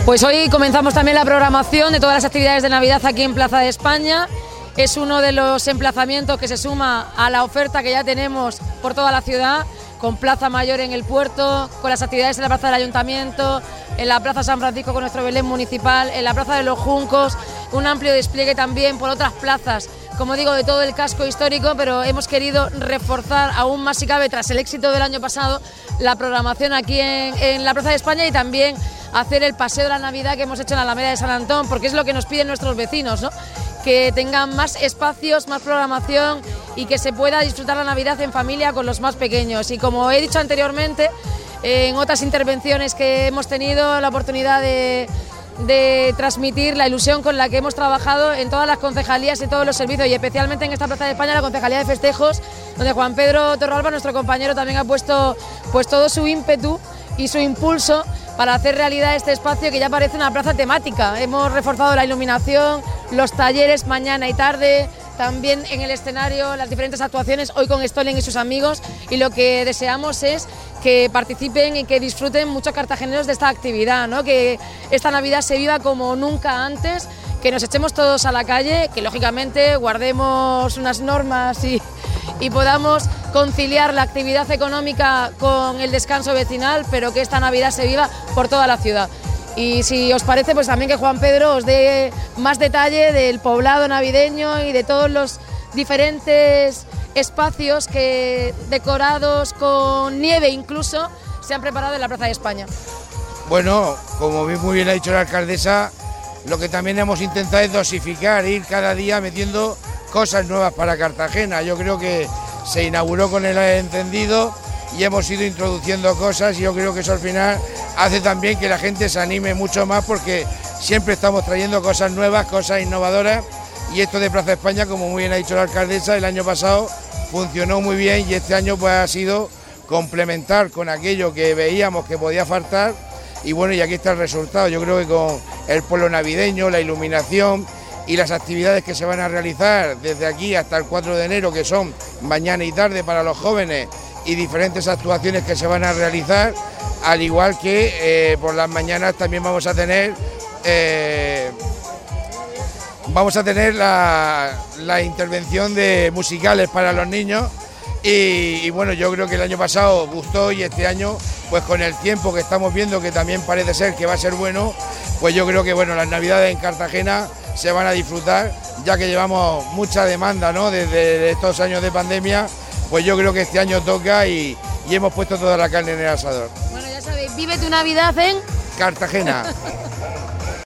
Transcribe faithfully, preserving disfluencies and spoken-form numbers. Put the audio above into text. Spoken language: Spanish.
Pues hoy comenzamos también la programación de todas las actividades de Navidad aquí en Plaza de España. Es uno de los emplazamientos que se suma a la oferta que ya tenemos por toda la ciudad, con Plaza Mayor en el puerto, con las actividades en la Plaza del Ayuntamiento, en la Plaza San Francisco con nuestro Belén municipal, en la Plaza de los Juncos, un amplio despliegue también por otras plazas, como digo, de todo el casco histórico, pero hemos querido reforzar aún más si cabe, tras el éxito del año pasado, la programación aquí en, en la Plaza de España y también hacer el paseo de la Navidad que hemos hecho en la Alameda de San Antón, porque es lo que nos piden nuestros vecinos, ¿no? Que tengan más espacios, más programación y que se pueda disfrutar la Navidad en familia con los más pequeños. Y como he dicho anteriormente, en otras intervenciones que hemos tenido la oportunidad de, de transmitir la ilusión con la que hemos trabajado en todas las concejalías y todos los servicios, y especialmente en esta Plaza de España, la Concejalía de Festejos, donde Juan Pedro Torralba, nuestro compañero, también ha puesto pues todo su ímpetu y su impulso para hacer realidad este espacio que ya parece una plaza temática. Hemos reforzado la iluminación, los talleres mañana y tarde, también en el escenario las diferentes actuaciones, hoy con Stolen y sus amigos, y lo que deseamos es que participen y que disfruten muchos cartageneros de esta actividad, ¿no? Que esta Navidad se viva como nunca antes, que nos echemos todos a la calle, que lógicamente guardemos unas normas y, y podamos conciliar la actividad económica con el descanso vecinal, pero que esta Navidad se viva por toda la ciudad. Y si os parece, pues también que Juan Pedro os dé más detalle del poblado navideño y de todos los diferentes espacios que, decorados con nieve incluso, se han preparado en la Plaza de España. Bueno, como muy bien ha dicho la alcaldesa, lo que también hemos intentado es dosificar, ir cada día metiendo cosas nuevas para Cartagena. Yo creo que se inauguró con el encendido y hemos ido introduciendo cosas, y yo creo que eso al final hace también que la gente se anime mucho más, porque siempre estamos trayendo cosas nuevas, cosas innovadoras, y esto de Plaza España, como muy bien ha dicho la alcaldesa, el año pasado funcionó muy bien y este año pues ha sido complementar con aquello que veíamos que podía faltar, y bueno, y aquí está el resultado. Yo creo que con el pueblo navideño, la iluminación y las actividades que se van a realizar desde aquí hasta el cuatro de enero, que son mañana y tarde para los jóvenes, y diferentes actuaciones que se van a realizar, al igual que eh, por las mañanas también vamos a tener eh, vamos a tener la, la intervención de musicales para los niños, y, y bueno, yo creo que el año pasado gustó, y este año pues con el tiempo que estamos viendo, que también parece ser que va a ser bueno, pues yo creo que bueno, las Navidades en Cartagena se van a disfrutar, ya que llevamos mucha demanda, ¿no? Desde estos años de pandemia, pues yo creo que este año toca y, y hemos puesto toda la carne en el asador. Bueno, ya sabéis, vive tu Navidad en Cartagena.